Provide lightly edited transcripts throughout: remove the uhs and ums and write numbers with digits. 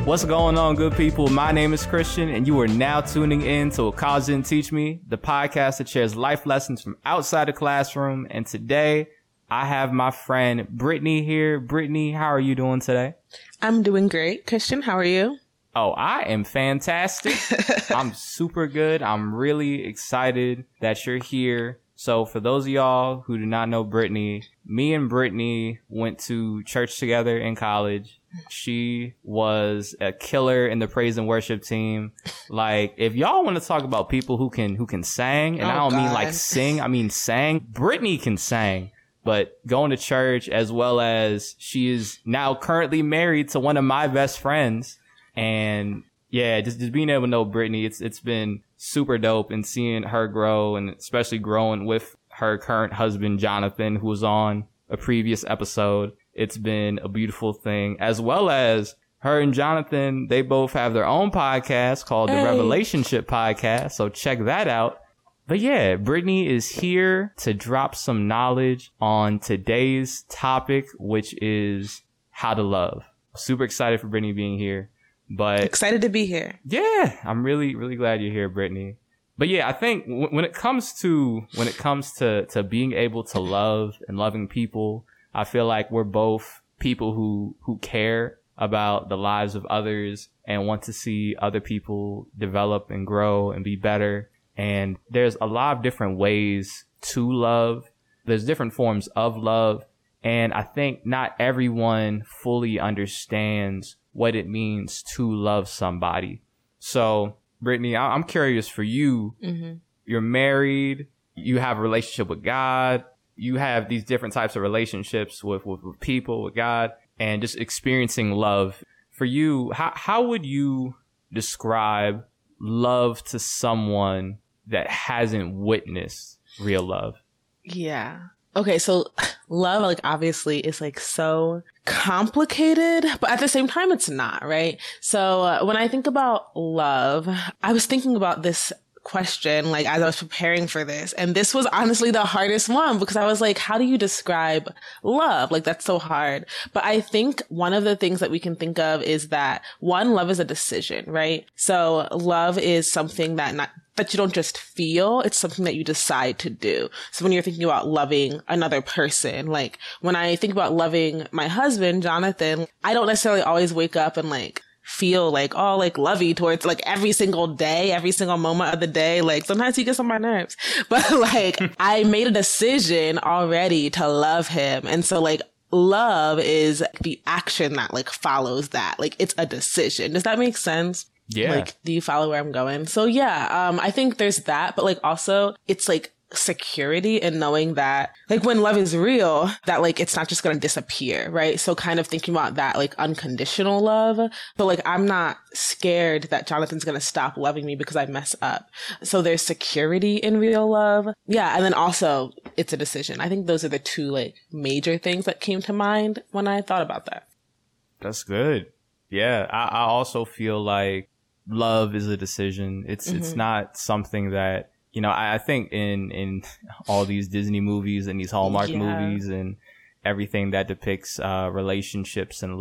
What's going on, good people? My name is Christian, and you are now tuning in to What College Didn't Teach Me, the podcast that shares life lessons from outside the classroom. And today, I have my friend Brittany here. Brittany, how are you doing today? I'm doing great. Christian, how are you? Oh, I am fantastic. I'm super good. I'm really excited that you're here. So for those of y'all who do not know Brittany, me and Brittany went to church together in college. She was a killer in the praise and worship team. Like, if y'all want to talk about people who can sing, and I don't mean like sing, I mean sang, Brittany can sing. But going to church, as well as she is now currently married to one of my best friends. And yeah, just being able to know Brittany, it's been super dope, and seeing her grow, and especially growing with her current husband, Jonathan, who was on a previous episode. It's been a beautiful thing, as well as her and Jonathan. They both have their own podcast called the Revelationship Podcast. So check that out. But yeah, Brittany is here to drop some knowledge on today's topic, which is how to love. Super excited for Brittany being here. But excited to be here. Yeah, I'm really, really glad you're here, Brittany. But yeah, I think when it comes to being able to love and loving people, I feel like we're both people who care about the lives of others and want to see other people develop and grow and be better. And there's a lot of different ways to love. There's different forms of love. And I think not everyone fully understands what it means to love somebody. So, Brittany, I'm curious for you. Mm-hmm. You're married. You have a relationship with God. You have these different types of relationships with people, with God, and just experiencing love. For you, how would you describe love to someone that hasn't witnessed real love? Yeah. Okay, so love, like, obviously is like so complicated, but at the same time, it's not, right? So when I think about love, I was thinking about this question, like, as I was preparing for this. And this was honestly the hardest one, because I was like, how do you describe love? Like, that's so hard. But I think one of the things that we can think of is that, one, love is a decision, right? So love is something that you don't just feel, it's something that you decide to do. So when you're thinking about loving another person, like when I think about loving my husband, Jonathan, I don't necessarily always wake up and like feel like, oh, like lovey towards like every single day, every single moment of the day. Like sometimes he gets on my nerves, but like I made a decision already to love him. And so like love is the action that like follows that. Like it's a decision. Does that make sense? Yeah. Like, do you follow where I'm going? So yeah, I think there's that, but like also it's like security in knowing that like when love is real, that like it's not just going to disappear, right? So kind of thinking about that like unconditional love, but like I'm not scared that Jonathan's going to stop loving me because I mess up. So there's security in real love. Yeah. And then also it's a decision. I think those are the two like major things that came to mind when I thought about that. That's good. Yeah. I also feel like love is a decision. It's not something that, you know, I think in all these Disney movies and these Hallmark movies and everything that depicts relationships and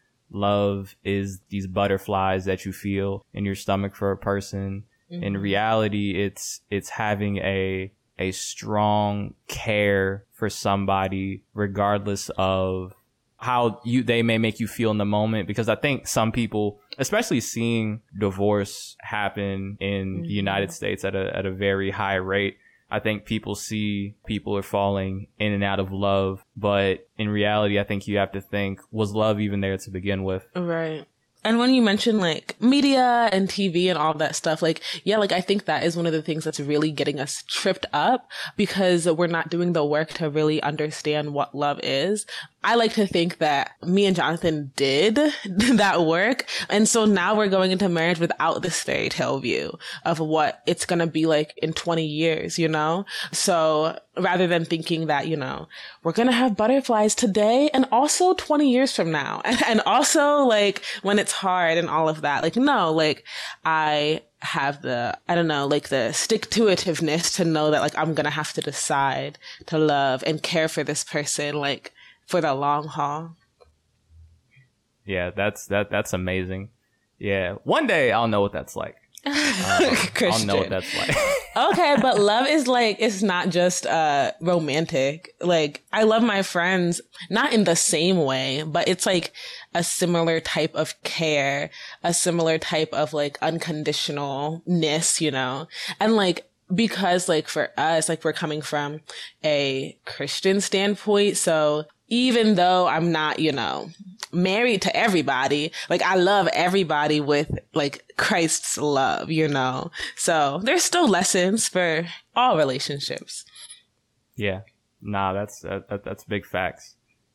love is these butterflies that you feel in your stomach for a person. Mm-hmm. In reality, it's having a strong care for somebody regardless of how they may make you feel in the moment. Because I think some people, especially seeing divorce happen in the United States at a very high rate, I think people see people are falling in and out of love. But in reality, I think you have to think, was love even there to begin with? Right. And when you mention like media and TV and all that stuff, like, yeah, like I think that is one of the things that's really getting us tripped up, because we're not doing the work to really understand what love is. I like to think that me and Jonathan did that work. And so now we're going into marriage without this fairy tale view of what it's going to be like in 20 years, you know? So rather than thinking that, you know, we're going to have butterflies today and also 20 years from now. And also like when it's hard and all of that, like, no, like I have the, I don't know, like the stick-to-itiveness to know that like I'm going to have to decide to love and care for this person, like, for the long haul. Yeah, that's amazing. Yeah. One day I'll know what that's like. I'll know what that's like. Okay, but love is like, it's not just romantic. Like, I love my friends, not in the same way, but it's like a similar type of care, a similar type of like unconditionalness, you know? And like, because like for us, like we're coming from a Christian standpoint, so even though I'm not, you know, married to everybody, like I love everybody with like Christ's love, you know? So there's still lessons for all relationships. Yeah. Nah, that's big facts.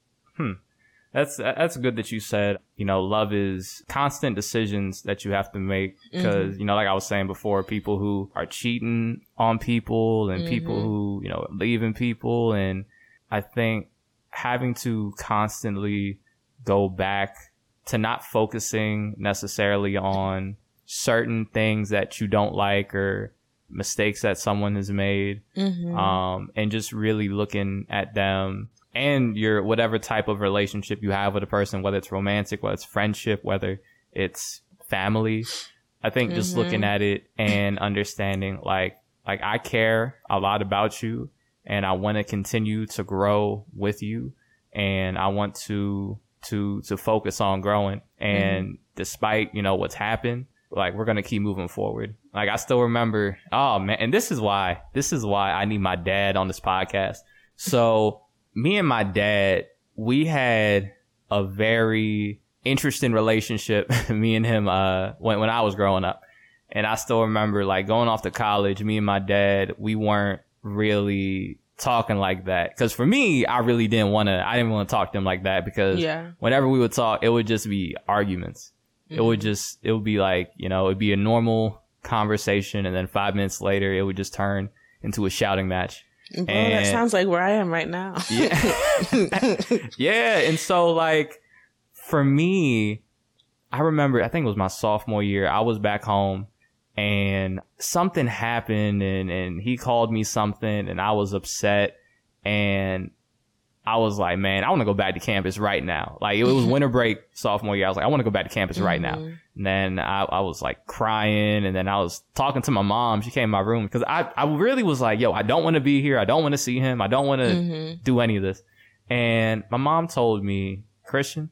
That's good that you said, you know, love is constant decisions that you have to make because, you know, like I was saying before, people who are cheating on people and people who, you know, leaving people. And I think having to constantly go back to not focusing necessarily on certain things that you don't like or mistakes that someone has made, and just really looking at them and your whatever type of relationship you have with a person, whether it's romantic, whether it's friendship, whether it's family. I think just looking at it and understanding like I care a lot about you and I want to continue to grow with you and I want to focus on growing. And despite, you know, what's happened, like we're going to keep moving forward. Like I still remember, oh man, and this is why I need my dad on this podcast. So me and my dad, we had a very interesting relationship, me and him, when I was growing up. And I still remember like going off to college, me and my dad, we weren't really talking like that. Cause for me, I didn't want to talk to him like that because whenever we would talk, it would just be arguments. It would be like, you know, it'd be a normal conversation. And then 5 minutes later, it would just turn into a shouting match. Bro, that sounds like where I am right now. Yeah. Yeah. And so like for me, I remember, I think it was my sophomore year. I was back home and something happened and he called me something and I was upset and I was like, man, I want to go back to campus right now. Like it was winter break sophomore year. I was like, I want to go back to campus right now. And then I was like crying and then I was talking to my mom. She came in my room because I really was like, yo, I don't want to be here. I don't want to see him. I don't want to do any of this. And my mom told me, Christian,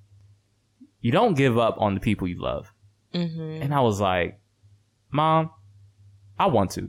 you don't give up on the people you love. And I was like, Mom, I want to.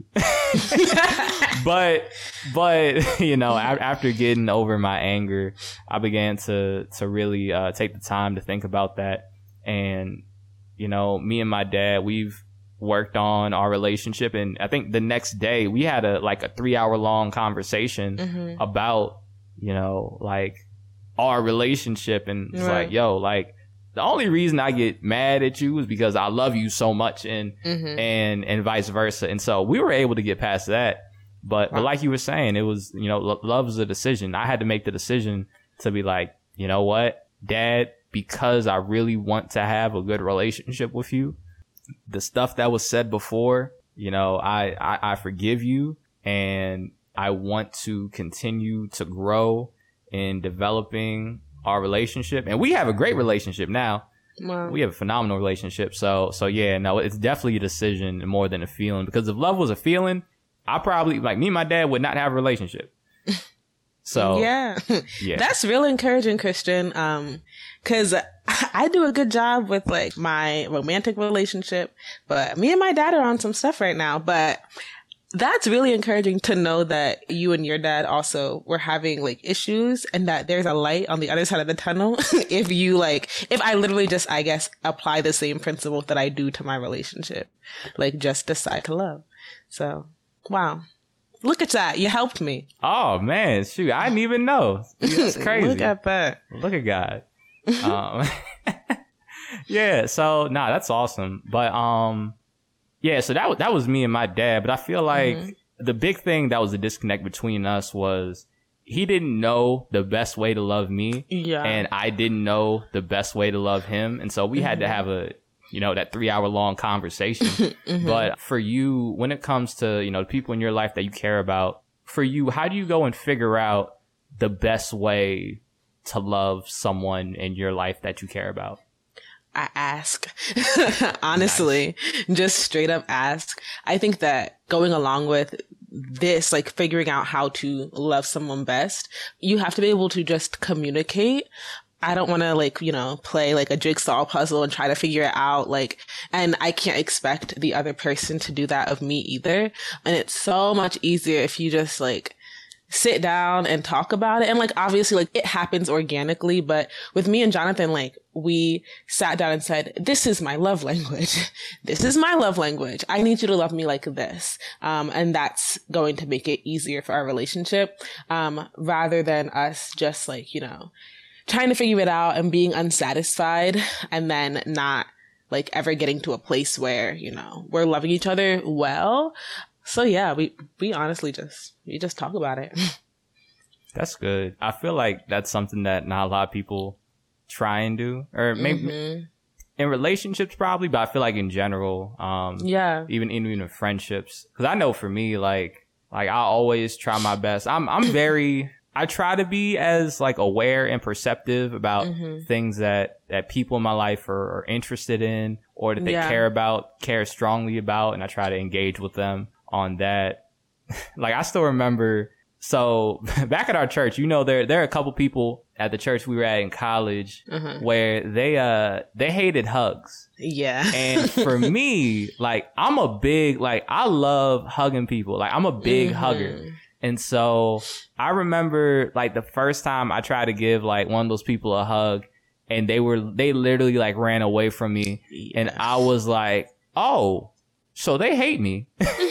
but you know, after getting over my anger, I began to really take the time to think about that. And you know, me and my dad, we've worked on our relationship, and I think the next day we had a 3-hour long conversation about, you know, like our relationship. And it's like, yo, like the only reason I get mad at you is because I love you so much, and vice versa. And so we were able to get past that. But like you were saying, it was, you know, love is a decision. I had to make the decision to be like, you know what, Dad, because I really want to have a good relationship with you, the stuff that was said before, you know, I forgive you, and I want to continue to grow in developing our relationship. And we have a great relationship now. Wow. We have a phenomenal relationship. So yeah, no, it's definitely a decision more than a feeling, because if love was a feeling, I probably, like, me and my dad would not have a relationship. So yeah. That's real encouraging, Christian. Cause I do a good job with like my romantic relationship, but me and my dad are on some stuff right now. But that's really encouraging to know that you and your dad also were having like issues, and that there's a light on the other side of the tunnel. If I literally just, I guess, apply the same principle that I do to my relationship, like just decide to love. So, wow. Look at that. You helped me. Oh man, shoot. I didn't even know. That's crazy. Look at that. Look at God. Yeah. So that's awesome. But, yeah, so that was me and my dad. But I feel like the big thing that was the disconnect between us was he didn't know the best way to love me. Yeah. And I didn't know the best way to love him. And so we had to have that 3-hour long conversation. But for you, when it comes to, you know, the people in your life that you care about, for you, how do you go and figure out the best way to love someone in your life that you care about? I ask. Honestly, just straight up ask. I think that going along with this, like figuring out how to love someone best, you have to be able to just communicate. I don't want to like, you know, play like a jigsaw puzzle and try to figure it out. Like, and I can't expect the other person to do that of me either. And it's so much easier if you just like sit down and talk about it. And like, obviously, like it happens organically, but with me and Jonathan, like we sat down and said, this is my love language. This is my love language. I need you to love me like this. And that's going to make it easier for our relationship, rather than us just like, you know, trying to figure it out and being unsatisfied and then not like ever getting to a place where, you know, we're loving each other well. So yeah, we honestly just talk about it. That's good. I feel like that's something that not a lot of people try and do, or maybe in relationships probably, but I feel like in general, even in friendships, because I know for me, like I always try my best. I try to be as like aware and perceptive about things that people in my life are interested in, or that they care strongly about, and I try to engage with them on that. Like I still remember, so back at our church, you know, there are a couple people at the church we were at in college where they hated hugs. Yeah. And for me, like I'm a big, like I love hugging people. Like I'm a big hugger. And so I remember like the first time I tried to give like one of those people a hug, and they literally like ran away from me. Yes. And I was like, oh, so they hate me.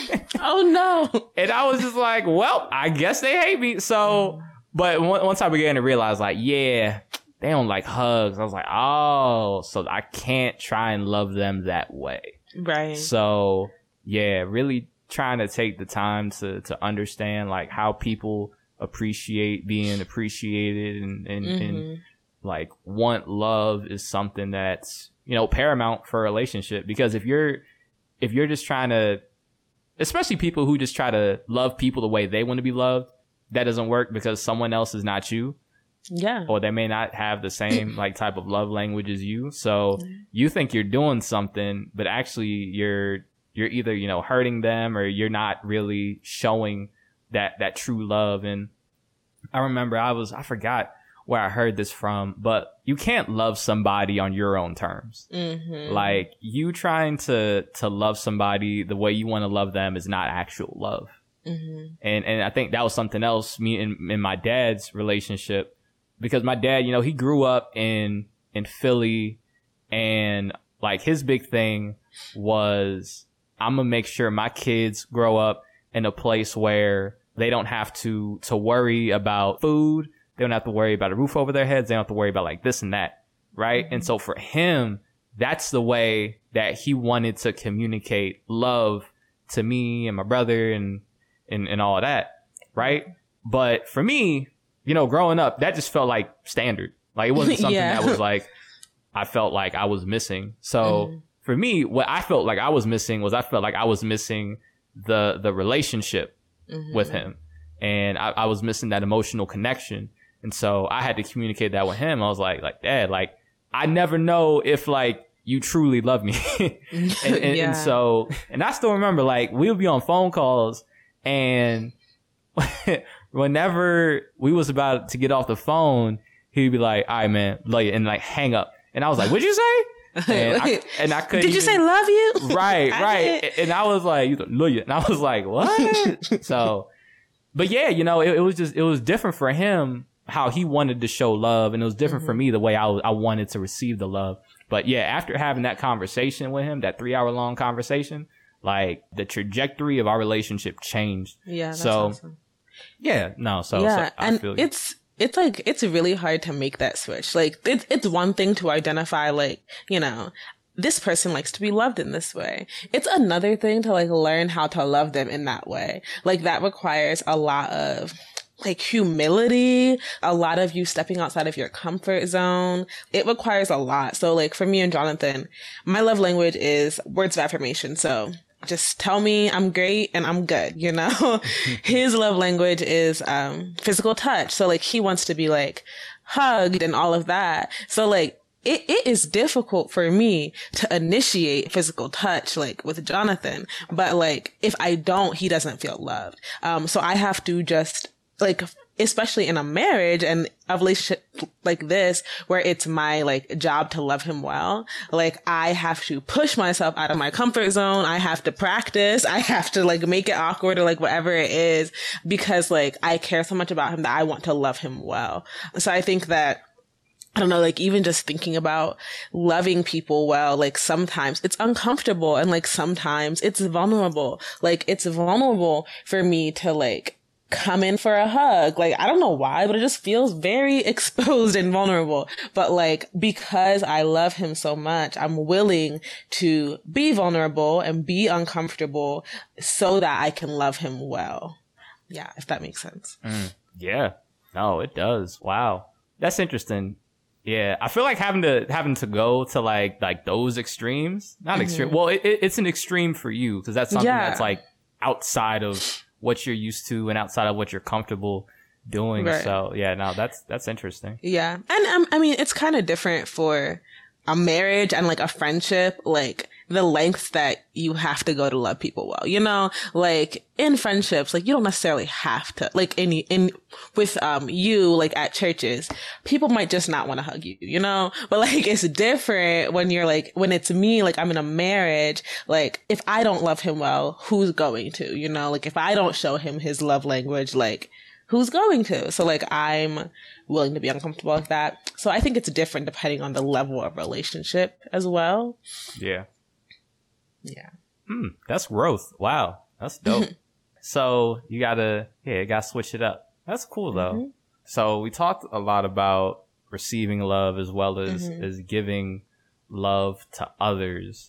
Oh no. And I was just like, well, I guess they hate me. So, but once I began to realize like, yeah, they don't like hugs. I was like, oh, so I can't try and love them that way. Right. So yeah, really trying to take the time to understand like how people appreciate being appreciated and like want love is something that's, you know, paramount for a relationship. Because if you're just trying to, especially people who just try to love people the way they want to be loved, that doesn't work because someone else is not you. Yeah. Or they may not have the same like type of love language as you. So you think you're doing something, but actually you're either, you know, hurting them, or you're not really showing that true love. And I remember I forgot where I heard this from, but you can't love somebody on your own terms. Like you trying to love somebody the way you want to love them is not actual love. And I think that was something else me in my dad's relationship, because my dad, you know, he grew up in Philly, and like his big thing was, I'm gonna make sure my kids grow up in a place where they don't have to worry about food. They don't have to worry about a roof over their heads. They don't have to worry about like this and that. Right. And so for him, that's the way that he wanted to communicate love to me and my brother and all of that. Right. But for me, you know, growing up, that just felt like standard. Like it wasn't something that was like, I felt like I was missing. So for me, what I felt like I was missing was I felt like I was missing the relationship with him. And I was missing that emotional connection. And so I had to communicate that with him. I was like, Dad, like, I never know if like you truly love me. And so, and I still remember like we'll be on phone calls, and whenever we was about to get off the phone, he'd be like, all right, man, love you, and like hang up. And I was like, what'd you say? And I couldn't. Did you say love you? Right. And I was like, you love you. And I was like, what? So, but yeah, you know, it was different for him how he wanted to show love, and it was different for me the way I wanted to receive the love. But yeah, after having that conversation with him, that 3-hour long conversation, like the trajectory of our relationship changed. Yeah, that's so awesome. Yeah, no, so yeah, I and feel you. It's like, it's really hard to make that switch. Like, it's one thing to identify, like, you know, this person likes to be loved in this way. It's another thing to like learn how to love them in that way. Like that requires a lot of like humility, a lot of you stepping outside of your comfort zone. It requires a lot. So like for me and Jonathan, my love language is words of affirmation. So just tell me I'm great and I'm good, you know? His love language is physical touch. So like he wants to be like hugged and all of that. So like it is difficult for me to initiate physical touch, like with Jonathan. But like, if I don't, he doesn't feel loved. So I have to just like, especially in a marriage and a relationship like this, where it's my like job to love him well, like I have to push myself out of my comfort zone. I have to practice. I have to like make it awkward or like whatever it is, because like I care so much about him that I want to love him well. So I think that, I don't know, like even just thinking about loving people well, like sometimes it's uncomfortable and like sometimes it's vulnerable. Like it's vulnerable for me to like come in for a hug. Like, I don't know why, but it just feels very exposed and vulnerable. But like, because I love him so much, I'm willing to be vulnerable and be uncomfortable so that I can love him well. Yeah, if that makes sense. Yeah. No, it does. Wow. That's interesting. Yeah. I feel like having to go to like those extremes, not extreme. Well, it's an extreme for you because that's something that's like outside of what you're used to and outside of what you're comfortable doing. Right. So yeah, no, that's interesting. Yeah. And I mean, it's kind of different for a marriage and like a friendship, like the lengths that you have to go to love people well, you know, like in friendships, like you don't necessarily have to, like with you, like at churches, people might just not want to hug you, you know, but like it's different when you're like, when it's me, like I'm in a marriage, like if I don't love him well, who's going to, you know, like if I don't show him his love language, like who's going to? So like I'm willing to be uncomfortable with that. So I think it's different depending on the level of relationship as well. Yeah. Yeah. That's growth. Wow. That's dope. So you gotta switch it up. That's cool though. So we talked a lot about receiving love as well as giving love to others.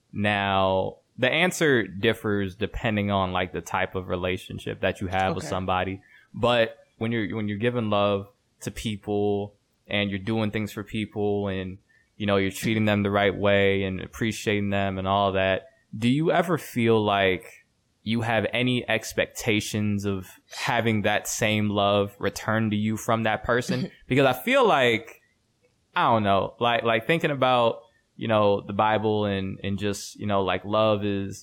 Now, the answer differs depending on like the type of relationship that you have with somebody. But when you're giving love to people and you're doing things for people and you know, you're treating them the right way and appreciating them and all that, do you ever feel like you have any expectations of having that same love returned to you from that person? Because I feel like, I don't know, like thinking about, you know, the Bible and just, you know, like love is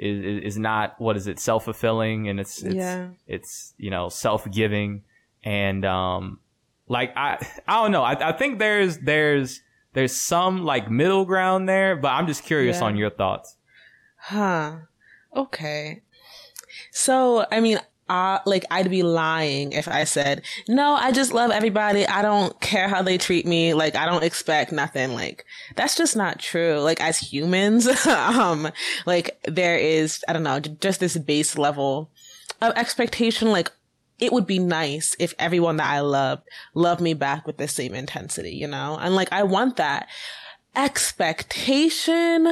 not, what is it, self-fulfilling, and it's you know, self-giving, and like I don't know, I think there's some like middle ground there, but I'm just curious on your thoughts. Okay. So, I mean, like I'd be lying if I said, no, I just love everybody. I don't care how they treat me. Like, I don't expect nothing. Like, that's just not true. Like, as humans, like there is, I don't know, just this base level of expectation. Like, it would be nice if everyone that I loved me back with the same intensity, you know? And like, I want that expectation.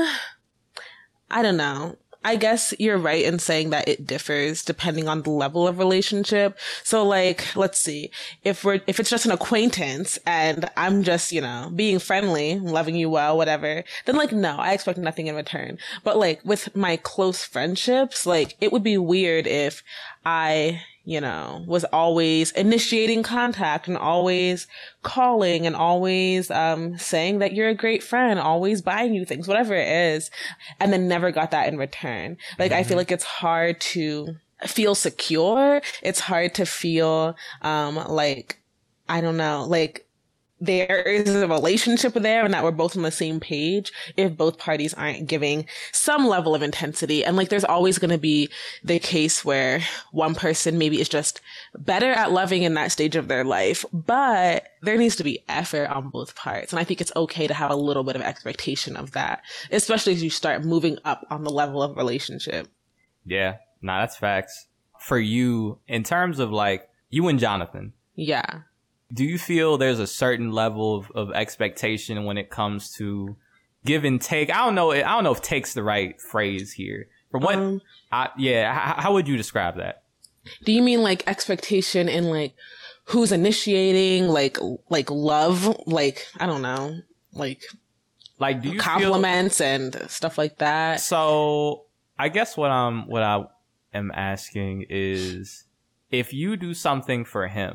I don't know. I guess you're right in saying that it differs depending on the level of relationship. So like, let's see, if it's just an acquaintance and I'm just, you know, being friendly, loving you well, whatever, then like, no, I expect nothing in return. But like with my close friendships, like it would be weird if I, you know, was always initiating contact and always calling and always saying that you're a great friend, always buying you things, whatever it is, and then never got that in return. Like, I feel like it's hard to feel secure. It's hard to feel like, I don't know, like there is a relationship there and that we're both on the same page if both parties aren't giving some level of intensity. And like, there's always going to be the case where one person maybe is just better at loving in that stage of their life, but there needs to be effort on both parts. And I think it's okay to have a little bit of expectation of that, especially as you start moving up on the level of relationship. Yeah, nah, that's facts. For you, in terms of like you and Jonathan. Yeah. Do you feel there's a certain level of expectation when it comes to give and take? I don't know if take's the right phrase here. For what? How would you describe that? Do you mean like expectation in like who's initiating, like love, like I don't know, like do you compliments and stuff like that? So I guess what I am asking is if you do something for him.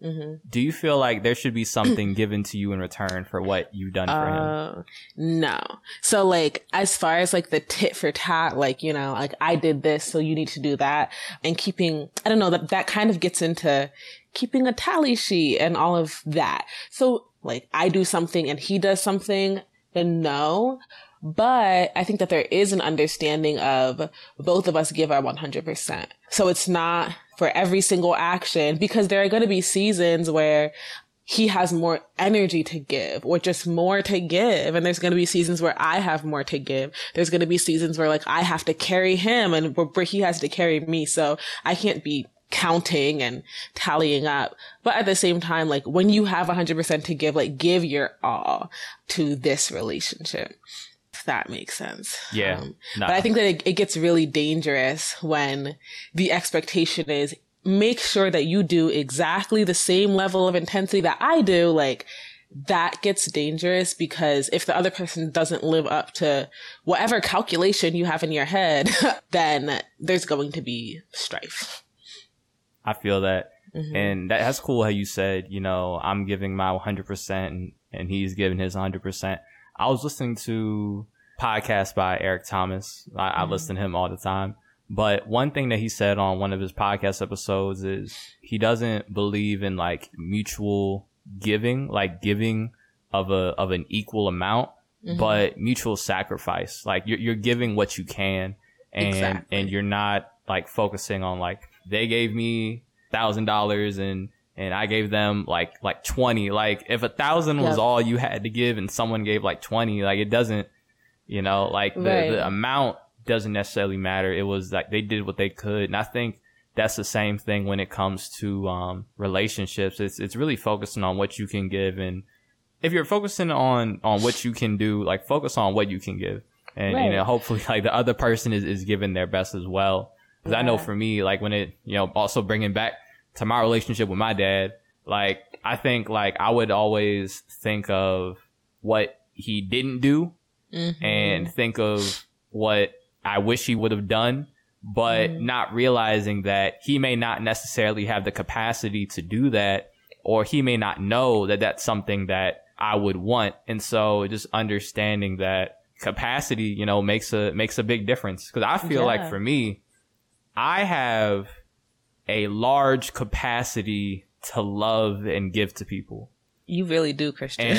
do you feel like there should be something given to you in return for what you've done for him? No. So like, as far as like the tit for tat, like, you know, like I did this, so you need to do that, and keeping, I don't know, that kind of gets into keeping a tally sheet and all of that. So like, I do something and he does something, then no. But I think that there is an understanding of both of us give our 100%. So it's not for every single action, because there are going to be seasons where he has more energy to give or just more to give. And there's going to be seasons where I have more to give. There's going to be seasons where like I have to carry him and where he has to carry me. So I can't be counting and tallying up. But at the same time, like when you have 100% to give, like give your all to this relationship. If that makes sense. Yeah. But I think that it gets really dangerous when the expectation is make sure that you do exactly the same level of intensity that I do. Like that gets dangerous, because if the other person doesn't live up to whatever calculation you have in your head, then there's going to be strife. I feel that. And that's cool how you said, you know, I'm giving my 100% and he's giving his 100%. I was listening to podcasts by Eric Thomas. I listen to him all the time. But one thing that he said on one of his podcast episodes is he doesn't believe in like mutual giving, like giving of an equal amount, but mutual sacrifice. Like you're giving what you can, and you're not like focusing on like they gave me $1,000 and I gave them like 20. Like if 1,000 was all you had to give and someone gave like 20, like it doesn't, you know, like the amount doesn't necessarily matter. It was like they did what they could. And I think that's the same thing when it comes to relationships. It's really focusing on what you can give. And if you're focusing on what you can do, like focus on what you can give. And, you know, hopefully like the other person is giving their best as well. Because I know for me, like when it, you know, also bringing back to my relationship with my dad, like I think like I would always think of what he didn't do and think of what I wish he would have done, but not realizing that he may not necessarily have the capacity to do that, or he may not know that that's something that I would want. And so just understanding that capacity, you know, makes a big difference. Because I feel like for me, I have a large capacity to love and give to people. You really do, Christian.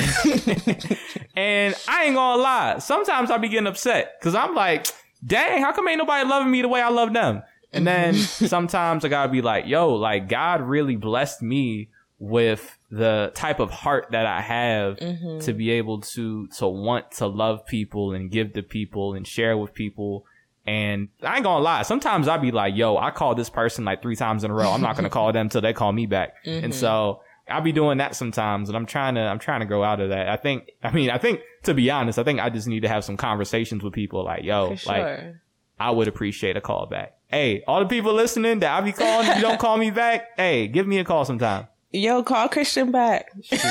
And I ain't gonna lie. Sometimes I'll be getting upset because I'm like, dang, how come ain't nobody loving me the way I love them? And then sometimes I gotta be like, yo, like God really blessed me with the type of heart that I have to be able to want to love people and give to people and share with people. And I ain't gonna lie, sometimes I'll be like, yo, I called this person like 3 times in a row. I'm not gonna call them till they call me back. And so I'll be doing that sometimes, and I'm trying to grow out of that. I think to be honest, I think I just need to have some conversations with people like, yo, like I would appreciate a call back. Hey, all the people listening that I be calling, if you don't call me back, hey, give me a call sometime. Yo, call Christian back.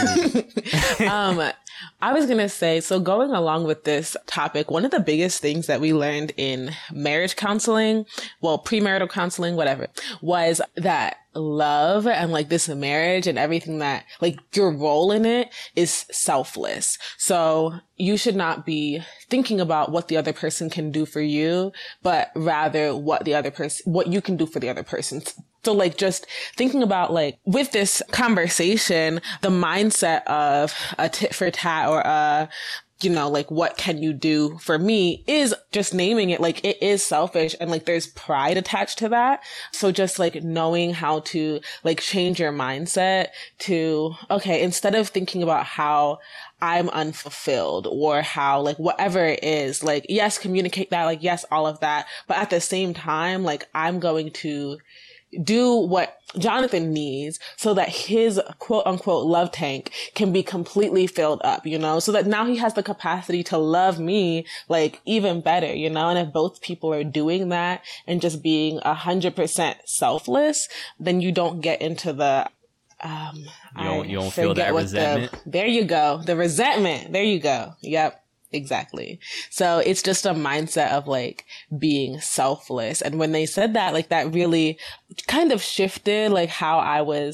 I was going to say, so going along with this topic, one of the biggest things that we learned in marriage counseling, well, premarital counseling, whatever, was that love and like this marriage and everything that like your role in it is selfless. So you should not be thinking about what the other person can do for you, but rather what you can do for the other person. So like just thinking about like with this conversation, the mindset of a tit for tat or you know, like what can you do for me is just naming it like it is selfish and like there's pride attached to that. So just like knowing how to like change your mindset to, okay, instead of thinking about how I'm unfulfilled or how like whatever it is, like, yes, communicate that, like, yes, all of that. But at the same time, like I'm going to do what Jonathan needs so that his quote unquote love tank can be completely filled up, you know, so that now he has the capacity to love me like even better, you know. And if both people are doing that and just being 100% selfless, then you don't get into the you don't feel that resentment. There you go. The resentment. There you go. Yep. Exactly. So it's just a mindset of like being selfless. And when they said that, like that really kind of shifted like how I was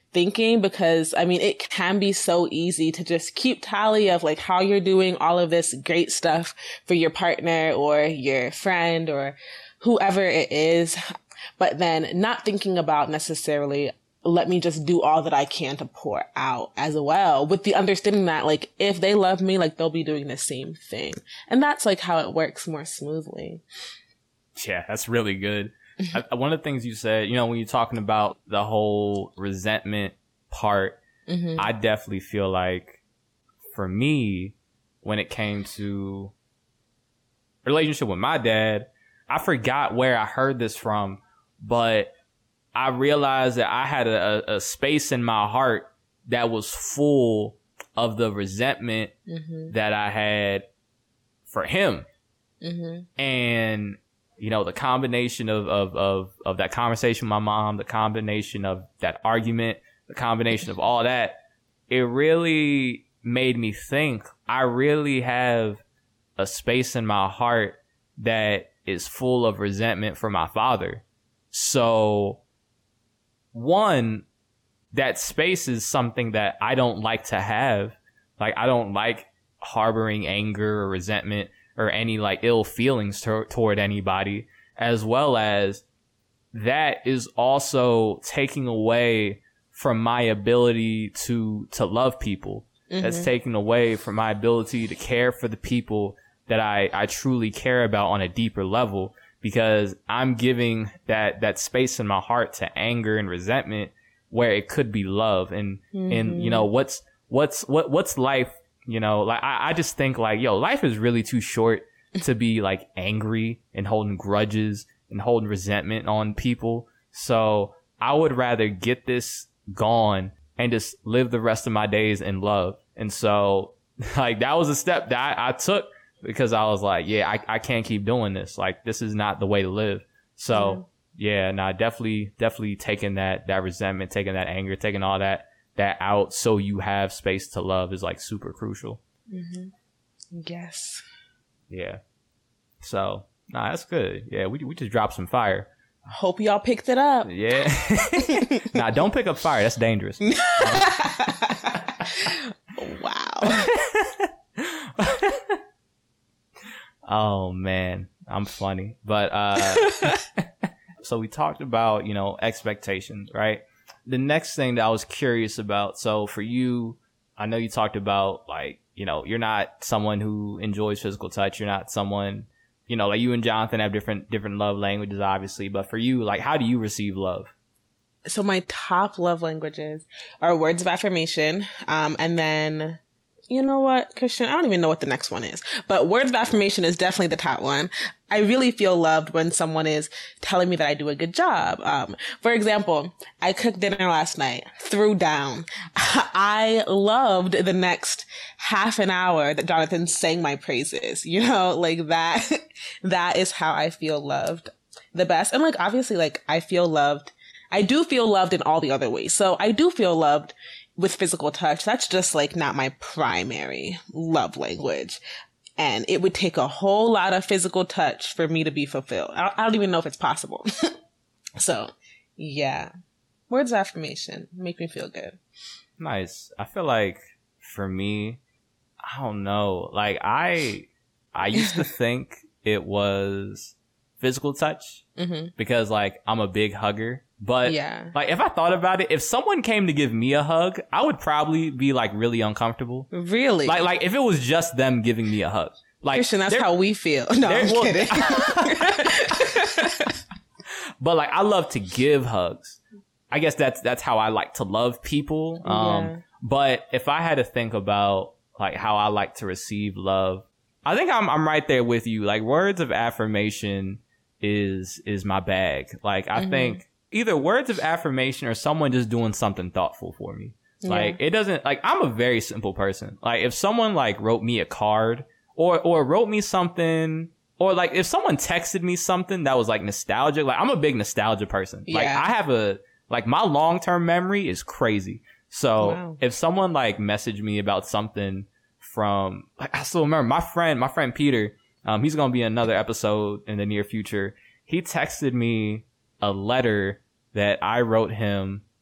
thinking, because I mean, it can be so easy to just keep tally of like how you're doing all of this great stuff for your partner or your friend or whoever it is, but then not thinking about necessarily, let me just do all that I can to pour out as well, with the understanding that like, if they love me, like they'll be doing the same thing. And that's like how it works more smoothly. Yeah, that's really good. One of the things you said, when you're talking about the whole resentment part, I definitely feel like for me, when it came to a relationship with my dad, I forgot where I heard this from, but I realized that I had a space in my heart that was full of the resentment that I had for him. And the combination of that conversation with my mom, the combination of that argument, the combination of all that, it really made me think I really have a space in my heart that is full of resentment for my father. So, one, that space is something that I don't like to have. Like, I don't like harboring anger or resentment or any like ill feelings toward anybody, as well as that is also taking away from my ability to love people. That's taking away from my ability to care for the people that I truly care about on a deeper level, because I'm giving that space in my heart to anger and resentment where it could be love. And what's life? Like I just think like, life is really too short to be like angry and holding grudges and holding resentment on people. So I would rather get this gone and just live the rest of my days in love. And so like that was a step that I took, because I was like, I can't keep doing this. Like, this is not the way to live. So definitely taking that resentment, taking that anger, taking all that out so you have space to love is like super crucial. Yes. Yeah. So, that's good. Yeah, we just dropped some fire. Hope y'all picked it up. Yeah. Don't pick up fire. That's dangerous. Wow. Oh man, I'm funny. But so we talked about, expectations, right? The next thing that I was curious about, so for you, I know you talked about like, you're not someone who enjoys physical touch. You're not someone, like you and Jonathan have different love languages, obviously. But for you, like, how do you receive love? So my top love languages are words of affirmation. And then, you know what, Christian? I don't even know what the next one is, but words of affirmation is definitely the top one. I really feel loved when someone is telling me that I do a good job. For example, I cooked dinner last night, threw down. I loved the next half an hour that Jonathan sang my praises, like that, that is how I feel loved the best. And like, obviously, like I do feel loved in all the other ways. So I do feel loved with physical touch. That's just like not my primary love language. And it would take a whole lot of physical touch for me to be fulfilled. I don't even know if it's possible. So yeah, words of affirmation make me feel good. Nice. I feel like for me, I don't know. Like I used to think it was physical touch because like I'm a big hugger. But like if I thought about it, if someone came to give me a hug, I would probably be like really uncomfortable. Really? Like if it was just them giving me a hug. Like Christian, that's how we feel. No, I'm kidding. But like I love to give hugs. I guess that's how I like to love people. But if I had to think about like how I like to receive love, I think I'm right there with you. Like words of affirmation is my bag. Like I think either words of affirmation or someone just doing something thoughtful for me. Like it doesn't, like I'm a very simple person. Like if someone like wrote me a card or wrote me something, or like if someone texted me something that was like nostalgic, like I'm a big nostalgia person. Like I have like my long-term memory is crazy. So if someone like messaged me about something from, like I still remember my friend Peter, he's going to be in another episode in the near future. He texted me a letter that I wrote him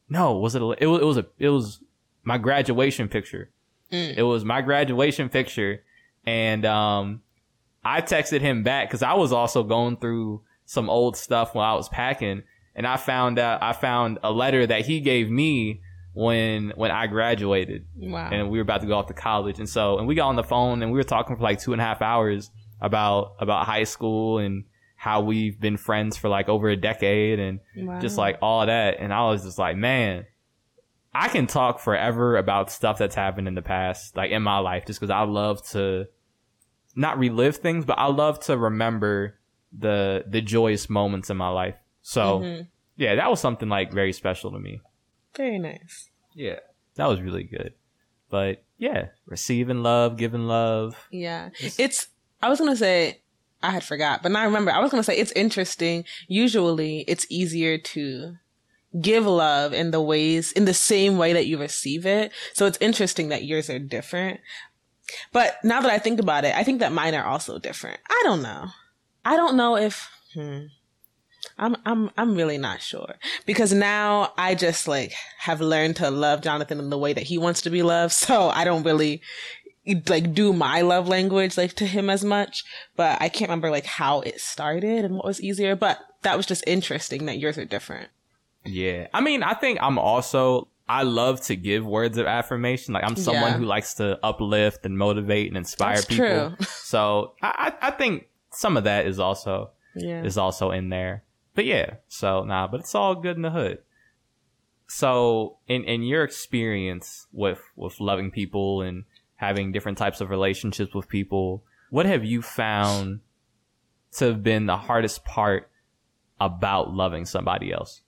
no, was it? It was my graduation picture. It was my graduation picture, and I texted him back because I was also going through some old stuff while I was packing, and I found a letter that he gave me when I graduated. Wow. And we were about to go off to college, and we got on the phone and we were talking for like 2.5 hours about high school and how we've been friends for like over a decade and just like all of that. And I was just like, man, I can talk forever about stuff that's happened in the past, like in my life, just because I love to not relive things, but I love to remember the joyous moments in my life. So yeah, that was something like very special to me. Very nice. Yeah, that was really good. But yeah, receiving love, giving love. Yeah, I was going to say, I had forgot, but now I remember. I was going to say it's interesting. Usually it's easier to give love in the same way that you receive it. So it's interesting that yours are different. But now that I think about it, I think that mine are also different. I don't know if, I'm really not sure, because now I just like have learned to love Jonathan in the way that he wants to be loved. So I don't really like do my love language like to him as much, but I can't remember like how it started and what was easier, but that was just interesting that yours are different. Yeah. I mean, I think I love to give words of affirmation. Like I'm someone who likes to uplift and motivate and inspire That's people. True. So I think some of that is also in there. But yeah, so but it's all good in the hood. So in your experience with loving people and having different types of relationships with people, what have you found to have been the hardest part about loving somebody else?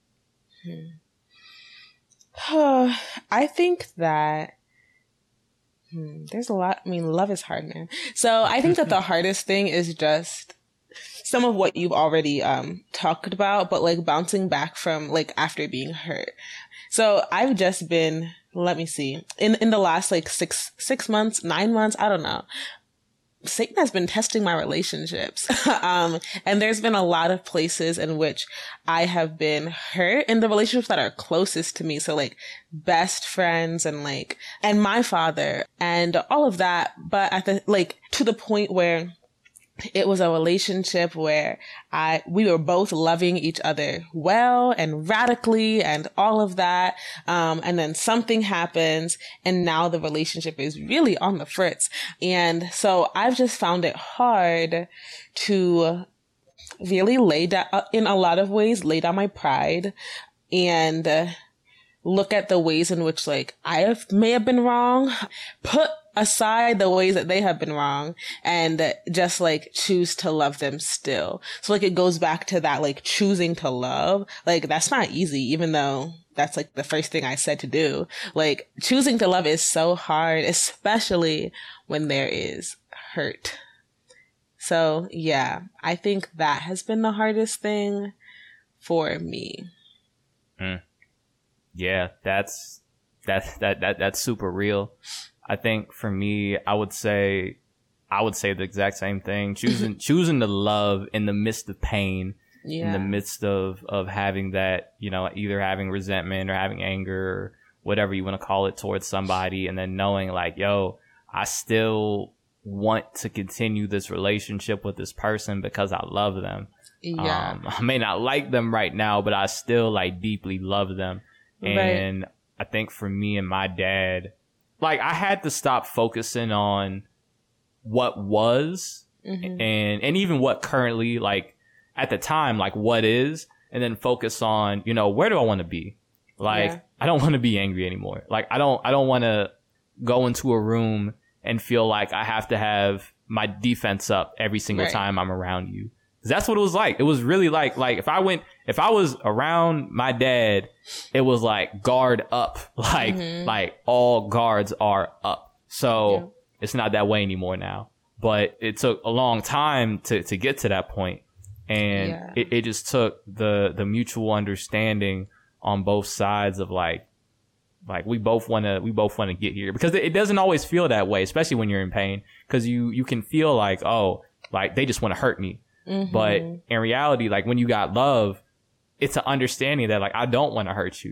I think that there's a lot. I mean, love is hard, man. So I think that the hardest thing is just some of what you've already talked about, but like bouncing back from like after being hurt. So I've just been, let me see, in the last like 6 months, 9 months, I don't know, Satan has been testing my relationships. And there's been a lot of places in which I have been hurt in the relationships that are closest to me. So like best friends and my father and all of that. But to the point where it was a relationship where we were both loving each other well and radically and all of that. And then something happens and now the relationship is really on the fritz. And so I've just found it hard to really lay down, in a lot of ways, lay down my pride and look at the ways in which like may have been wrong, put aside the ways that they have been wrong and just like choose to love them still. So like it goes back to that like choosing to love. Like that's not easy, even though that's like the first thing I said to do. Like choosing to love is so hard, especially when there is hurt. So yeah, I think that has been the hardest thing for me. Yeah, that's super real. I think for me, I would say the exact same thing. Choosing to love in the midst of pain, in the midst of having that, you know, either having resentment or having anger or whatever you want to call it towards somebody, and then knowing like, yo, I still want to continue this relationship with this person because I love them. Yeah. I may not like them right now, but I still like deeply love them. And I think for me and my dad, like I had to stop focusing on what was and even what currently, like at the time, like what is, and then focus on, you know, where do I want to be? Like, I don't want to be angry anymore. Like, I don't want to go into a room and feel like I have to have my defense up every single time I'm around you. 'Cause that's what it was like. It was really like if I was around my dad, it was like guard up, like all guards are up. So it's not that way anymore now, but it took a long time to get to that point. And it just took the mutual understanding on both sides of like we both want to get here, because it doesn't always feel that way, especially when you're in pain, because you can feel like, oh, like they just want to hurt me. But in reality, like when you got love, it's an understanding that like I don't want to hurt you.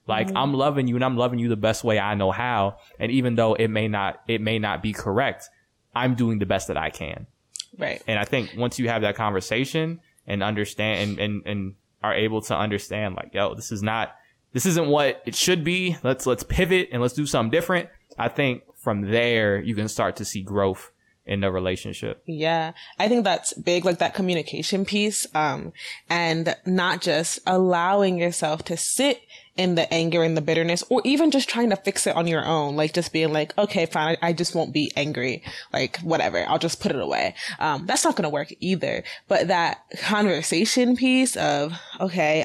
Like, I'm loving you and I'm loving you the best way I know how. And even though it may not be correct, I'm doing the best that I can. Right. And I think once you have that conversation and understand and are able to understand, like, yo, this isn't what it should be. Let's pivot and let's do something different. I think from there you can start to see growth in the relationship. Yeah, I think that's big, like that communication piece, and not just allowing yourself to sit in the anger and the bitterness, or even just trying to fix it on your own, like just being like, okay, fine, I just won't be angry, like whatever, I'll just put it away. That's not going to work either. But that conversation piece of, okay,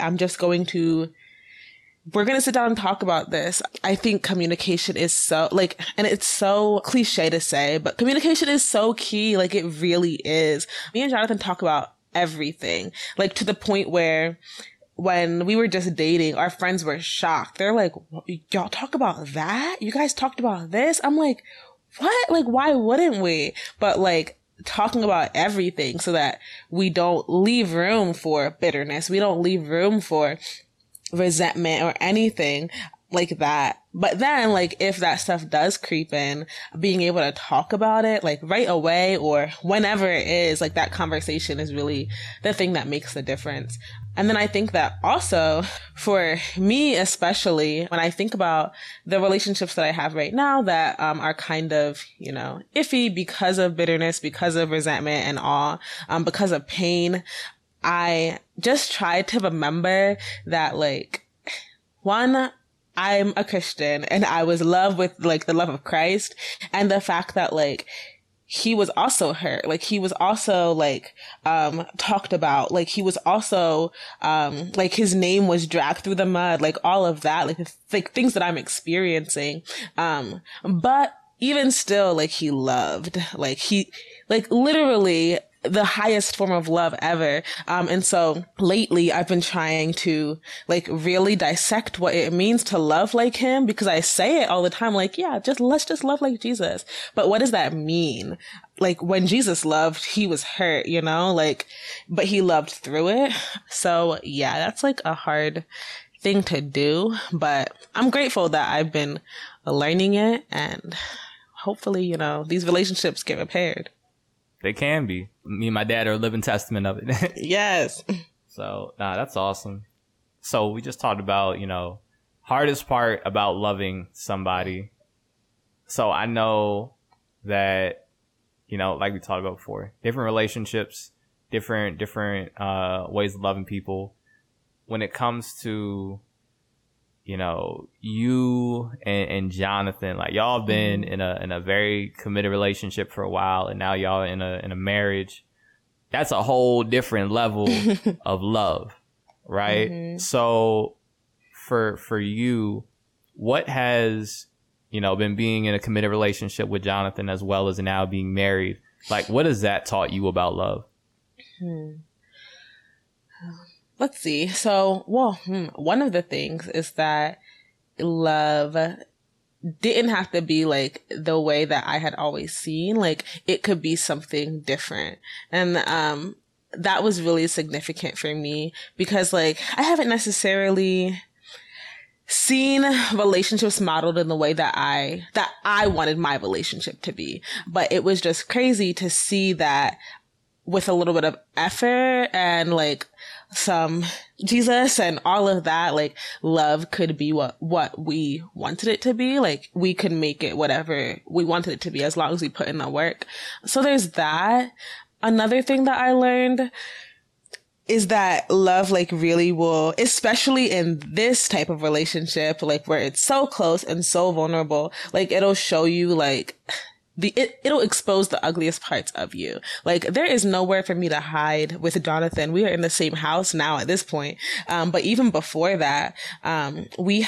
we're going to sit down and talk about this. I think communication is so, like, and it's so cliche to say, but communication is so key. Like, it really is. Me and Jonathan talk about everything, like to the point where when we were just dating, our friends were shocked. They're like, y'all talk about that? You guys talked about this? I'm like, what? Like, why wouldn't we? But like, talking about everything so that we don't leave room for bitterness. We don't leave room for resentment or anything like that. But then, like, if that stuff does creep in, being able to talk about it, like, right away or whenever it is, like, that conversation is really the thing that makes the difference. And then I think that also, for me especially, when I think about the relationships that I have right now that are kind of, you know, iffy because of bitterness, because of resentment and awe, because of pain, I just try to remember that, like, one, I'm a Christian and I was loved with, like, the love of Christ, and the fact that, like, he was also hurt. Like, he was also, like, talked about. Like, he was also, like, his name was dragged through the mud. Like, all of that, like things that I'm experiencing. But even still, like, he loved. Like, literally the highest form of love ever. And so lately I've been trying to, like, really dissect what it means to love like him, because I say it all the time, like, yeah, let's just love like Jesus. But what does that mean? Like, when Jesus loved, he was hurt, you know, like, but he loved through it. So yeah, that's like a hard thing to do, but I'm grateful that I've been learning it, and hopefully, you know, these relationships get repaired. They can be. Me and my dad are a living testament of it. Yes. So, that's awesome. So we just talked about, you know, hardest part about loving somebody. So I know that, you know, like we talked about before, different relationships, different ways of loving people. When it comes to, you know, you and Jonathan, like, y'all been in a very committed relationship for a while, and now y'all in a marriage. That's a whole different level of love, right? Mm-hmm. So for you, what has, you know, been being in a committed relationship with Jonathan as well as now being married, like, what has that taught you about love? Let's see. So, one of the things is that love didn't have to be, like, the way that I had always seen. Like, it could be something different. And, that was really significant for me because, like, I haven't necessarily seen relationships modeled in the way that I wanted my relationship to be. But it was just crazy to see that with a little bit of effort and, like, some Jesus and all of that, like, love could be what we wanted it to be. Like, we could make it whatever we wanted it to be as long as we put in the work. So there's that. Another thing that I learned is that love, like, really will, especially in this type of relationship, like, where it's so close and so vulnerable, like, it'll show you, like, it'll expose the ugliest parts of you. Like, there is nowhere for me to hide with Jonathan. We are in the same house now at this point. But even before that, we've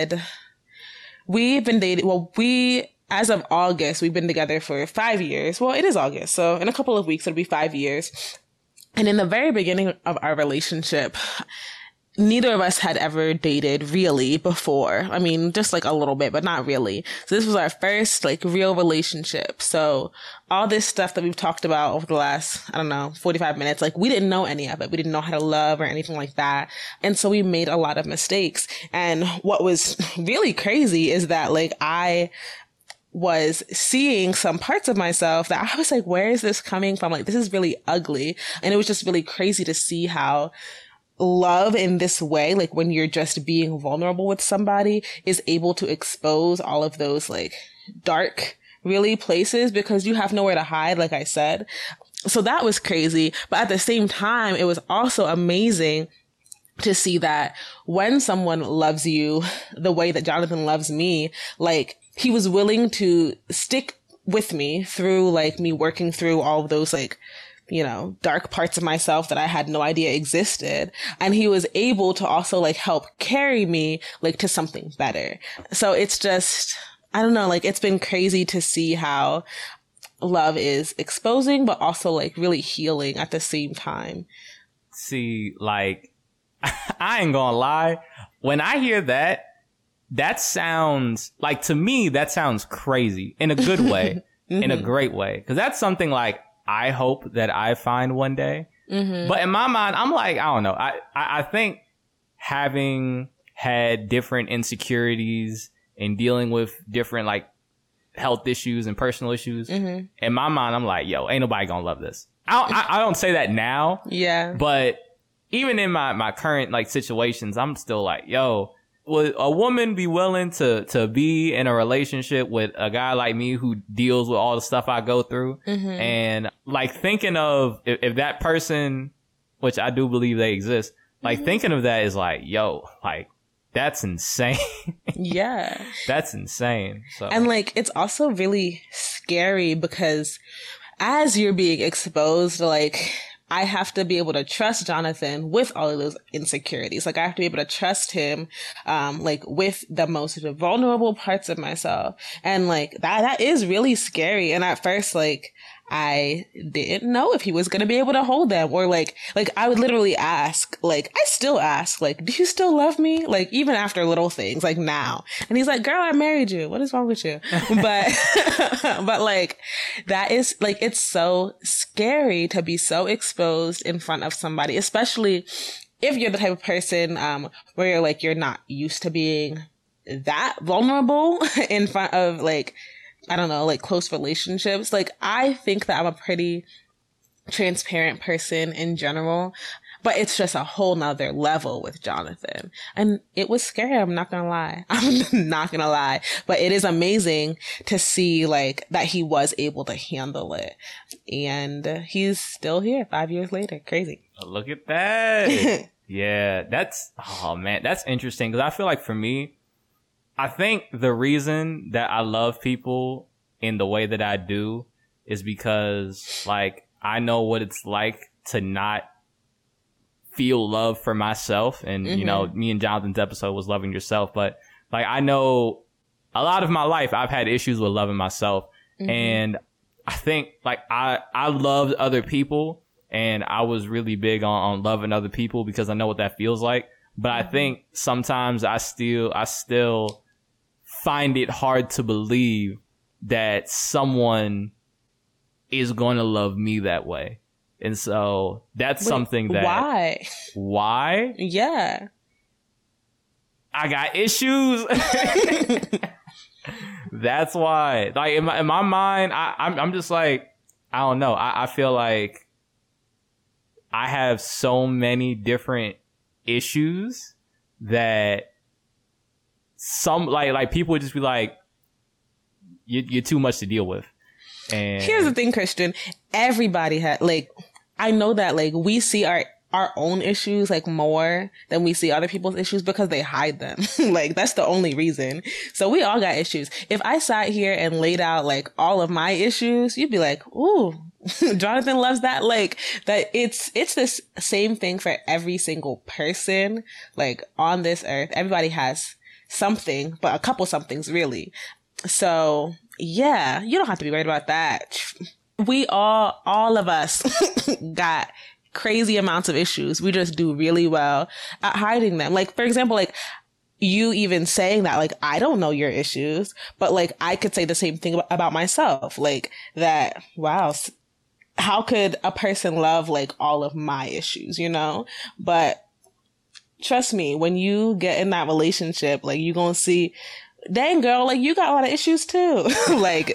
been dating. Well, as of August, we've been together for 5 years. Well, it is August. So in a couple of weeks, it'll be 5 years. And in the very beginning of our relationship, neither of us had ever dated really before. I mean, just like a little bit, but not really. So this was our first like real relationship. So all this stuff that we've talked about over the last, 45 minutes, like we didn't know any of it. We didn't know how to love or anything like that. And so we made a lot of mistakes. And what was really crazy is that like I was seeing some parts of myself that I was like, where is this coming from? Like, this is really ugly. And it was just really crazy to see how love in this way, like when you're just being vulnerable with somebody, is able to expose all of those like dark, really places because you have nowhere to hide, like I said. So that was crazy. But at the same time, it was also amazing to see that when someone loves you the way that Jonathan loves me, like he was willing to stick with me through like me working through all of those like, dark parts of myself that I had no idea existed. And he was able to also like help carry me like to something better. So it's just, I don't know, like it's been crazy to see how love is exposing, but also like really healing at the same time. See, like, I ain't gonna lie. When I hear that, that sounds like, to me, that sounds crazy in a good way, in a great way. Cause that's something like, I hope that I find one day. But in my mind, I'm like, I don't know. I think having had different insecurities and dealing with different like health issues and personal issues, in my mind, I'm like, yo, ain't nobody gonna love this. I don't say that now. Yeah. But even in my current like situations, I'm still like, yo, would a woman be willing to be in a relationship with a guy like me who deals with all the stuff I go through? And like thinking of if that person, which I do believe they exist, like thinking of that is like, yo, like that's insane. Yeah. That's insane. So, and like, it's also really scary because as you're being exposed, like, I have to be able to trust Jonathan with all of those insecurities. Like I have to be able to trust him, like with the most vulnerable parts of myself. And like that is really scary. And at first, like I didn't know if he was going to be able to hold them or like I would literally ask, like, I still ask, like, do you still love me? Like even after little things, like now. And he's like, girl, I married you. What is wrong with you? But like that is like, it's so scary to be so exposed in front of somebody, especially if you're the type of person, where you're like, you're not used to being that vulnerable in front of like, I don't know, like close relationships. Like I think that I'm a pretty transparent person in general, but it's just a whole nother level with Jonathan. And it was scary. I'm not gonna lie. I'm not gonna lie, but it is amazing to see like that he was able to handle it. And he's still here 5 years later. Crazy. Look at that. Yeah, that's interesting. Cause I feel like for me, I think the reason that I love people in the way that I do is because, like, I know what it's like to not feel love for myself. And, you know, me and Jonathan's episode was loving yourself. But, like, I know a lot of my life I've had issues with loving myself. And I think, like, I loved other people. And I was really big on loving other people because I know what that feels like. But I think sometimes I still find it hard to believe that someone is going to love me that way. And so that's something that... Why? Why? Yeah. I got issues. That's why. Like in my mind, I'm just like, I don't know. I feel like I have so many different issues that some like people would just be like, you're too much to deal with. And here's the thing, Christian. Everybody had like, I know that like we see our own issues like more than we see other people's issues because they hide them. Like that's the only reason. So we all got issues. If I sat here and laid out like all of my issues, you'd be like, ooh, Jonathan loves that. Like that it's this same thing for every single person like on this earth. Everybody has something, but a couple somethings really. So yeah, you don't have to be worried about that. We all of us got crazy amounts of issues. We just do really well at hiding them. Like, for example, like you even saying that, like, I don't know your issues, but like I could say the same thing about myself. Like that, wow, how could a person love like all of my issues, you know? But trust me, when you get in that relationship, like you gonna see, dang girl, like you got a lot of issues too. Like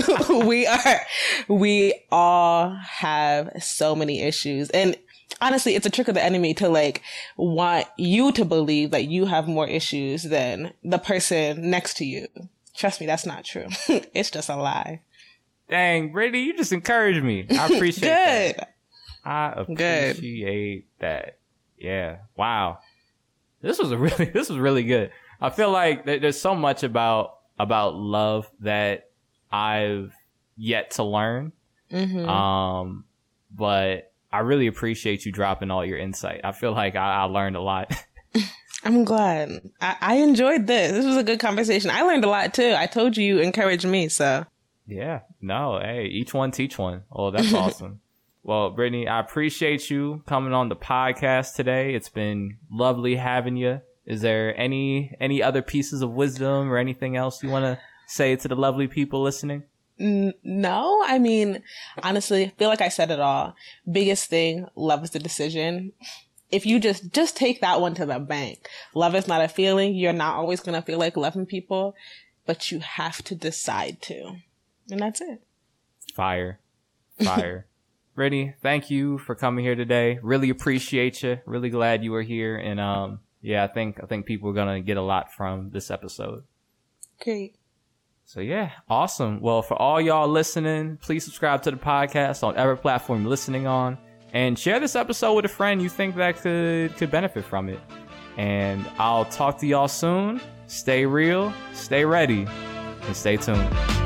we all have so many issues. And honestly, it's a trick of the enemy to like want you to believe that you have more issues than the person next to you. Trust me, that's not true. It's just a lie. Dang, Brittany, you just encouraged me. I appreciate that. I appreciate that. Yeah. Wow. This was really good. I feel like there's so much about love that I've yet to learn. Mm-hmm. But I really appreciate you dropping all your insight. I feel like I learned a lot. I'm glad. I enjoyed this. This was a good conversation. I learned a lot too. I told you encouraged me, so. Yeah. No, hey, each one teach one. Oh, that's awesome. Well, Brittany, I appreciate you coming on the podcast today. It's been lovely having you. Is there any other pieces of wisdom or anything else you want to say to the lovely people listening? No, I mean, honestly, I feel like I said it all. Biggest thing, love is the decision. If you just take that one to the bank. Love is not a feeling. You're not always going to feel like loving people, but you have to decide to. And that's it. Fire. Brittany, thank you for coming here today. Really appreciate you. Really glad you were here. And yeah, I think people are gonna get a lot from this episode. Great. So yeah, awesome. Well, for all y'all listening, please subscribe to the podcast on every platform you're listening on, and share this episode with a friend you think that could benefit from it. And I'll talk to y'all soon. Stay real, stay ready, and stay tuned.